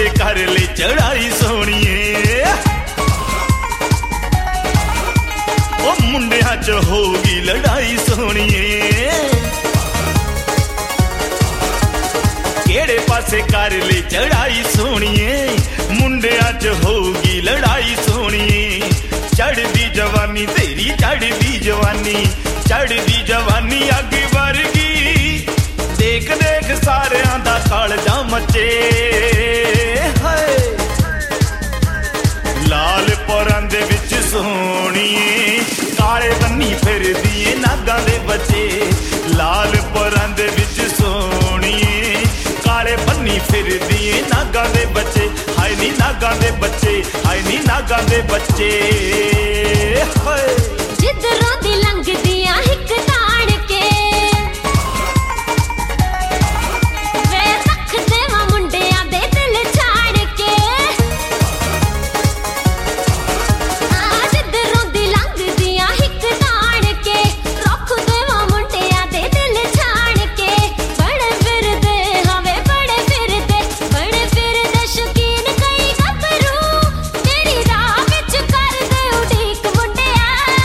पासे कर ले चढ़ाई सोहणीए ओ मुंडियां च होगी लड़ाई सोहणीए केड़े पासे कर ले चढ़ाई सोहणीए मुंडियां च होगी लड़ाई सोहणीए चढ़दी जवानी तेरी चढ़दी जवानी अग वर्गी देख देख सारियां दा कालजा मचे लाल पोरां दे विच सोहणीए काले बन्नी फिरदी नागां दे बच्चे लाल पोरां दे विच सोहणीए काले बन्नी फिरदी नागां दे बच्चे हाय नी नागां दे बच्चे हाय नी नागां दे बच्चे जिधरों दी लंघदियां हिक ताण के वे रख देवां मुंडियां दे दिल छाड़ के जिधरों दी लंघदियां हिक ताण के रख देवां मुंडियां दे दिल छाड़ के बड़े फिरदे हवे बड़े फिरदे शौकीन कई गभरू तेरी राह विच कर दे उड़ीक मुंडिया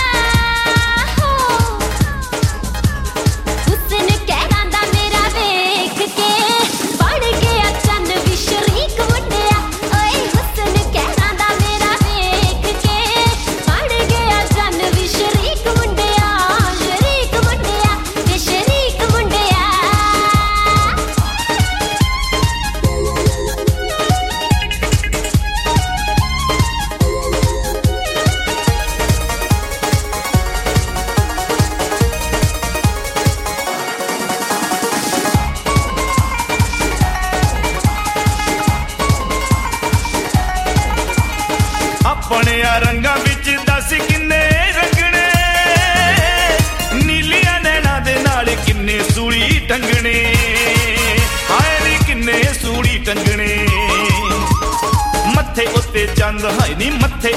हुस्न कहरांदा मेरा वेख के बड़ गया चंद भी शरीक मुंडिया ओए हुस्न कहरांदा मेरा वेख के बड़ गया चंद भी शरीक मुंडिया ते शरीक मुंडिया अपने रंगां विच दस किन्ने रंगने नीलियां नैना दे नाल किन्ने सूली टंगने हाय नी किन्ने सूली टंगने मत्थे उत्ते चंद हाय नी मत्थे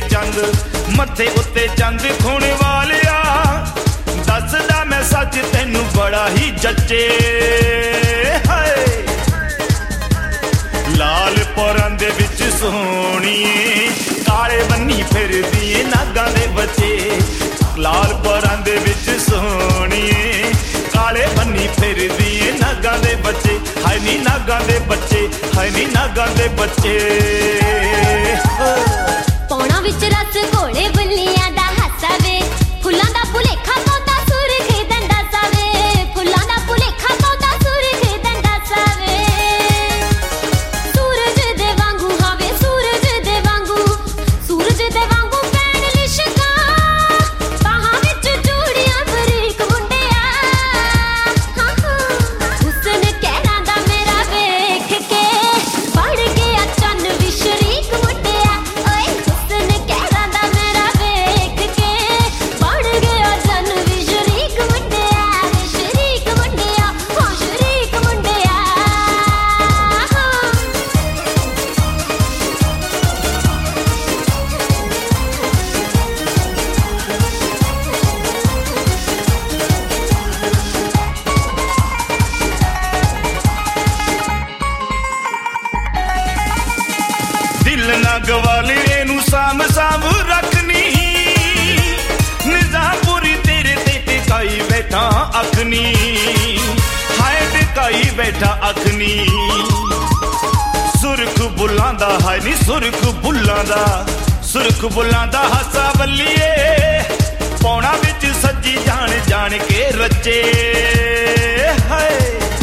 उत्ते चंद खोने वालिया दसदा मैं सच तैनू बड़ा ही जच्चे हाय लाल पोरां दे विच सोहणीए काले बन्नी फिरदी नागां दे बच्चे लाल पोरां दे विच सोहणीए काले बन्नी फिरदी नागां दे बच्चे हाय नी नागां दे बच्चे हाय नी नागां दे बच्चे पौਣਾ विच रस घोड़े बुल्लियां दा हासा वे फुल्लां दा भुलेखा पौंदा सुरख दंदा सावे फुल्लां दा भुलेखा पौंदा सुरख दंदा सावे सूरज दे वांगू हावे सूरज दे वांगू पैण लिशका बाहां विच चूड़ियां बरीक मुंडिया हुस्न कहरांदा मेरा वेख के बड़ गया चंद भी शरीक मुंडिया ओए हुस्न कहरांदा मेरा वेख के बड़ गया चंद भी शरीक मुंडिया हाँ शरीक मुंडिया दिल ना गवाले एनू साम रखनी निजामपुरी तेरे ते टिकाई बैठा अखनी हाय टिकाई बैठा अखनी सुरख बुल्लां दा हाय नी सुरख बुल्लां दा हासा बल्लिए पौना विच सज्जी जान के रचे हाय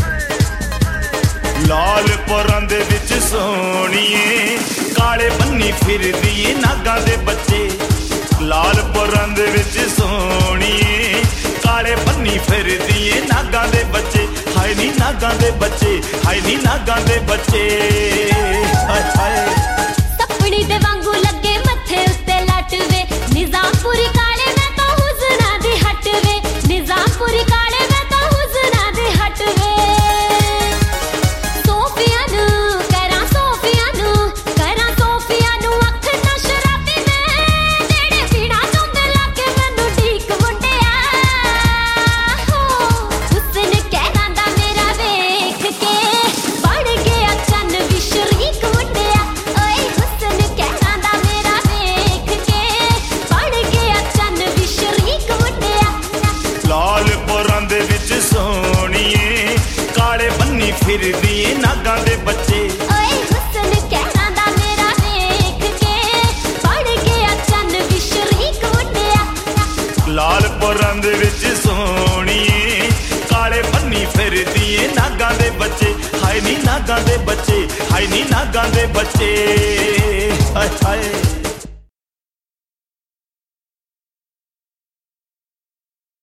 लाल पोरां दे विच सोहणीए काले बन्नी फिरदी नागां दे बच्चे लाल पोरां दे विच सोहणीए काले बन्नी फिरदी नागां दे बच्चे हाय नी नागां दे बच्चे हाय नी नागां दे बच्चे हाय हाय सपनी दे वांगू लगे मत्थे उत्ते लट वे निजामपुरी काले मैं तो हुस्ना दी हट वे निजामपुरी काले मैं तो हुस्ना दी हट वे सोफिया नू अख ना शराबी मैं जेड़े पीड़ा चोंदे लागे मैनू ठीक मुंडिया हुस्न कहरांदा मेरा वेख के बड़ गया चंद भी शरीक मुंडिया ਫਿਰਦੀ ਏ ਨਾਗਾਂ ਦੇ ਬੱਚੇ। ਓਏ ਹੁਸਨ ਕਹਿਣਾ ਦਾ ਮੇਰਾ ਵੇਖ ਕੇ ਬਣ ਗਿਆ ਚੰਨ ਵੀ ਸ਼ਰੀਕ ਮੁੰਡਿਆ। ਲਾਲ ਪਰੰਦ ਵਿੱਚ ਸੋਹਣੀਏ ਕਾਲੇ ਬੰਨੀ ਫਿਰਦੀ ਏ ਨਾਗਾਂ ਦੇ ਬੱਚੇ। ਹਾਏ ਨੀ ਨਾਗਾਂ ਦੇ ਬੱਚੇ, ਹਾਏ ਨੀ ਨਾਗਾਂ ਦੇ ਬੱਚੇ, ਹਾਏ ਹਾਏ।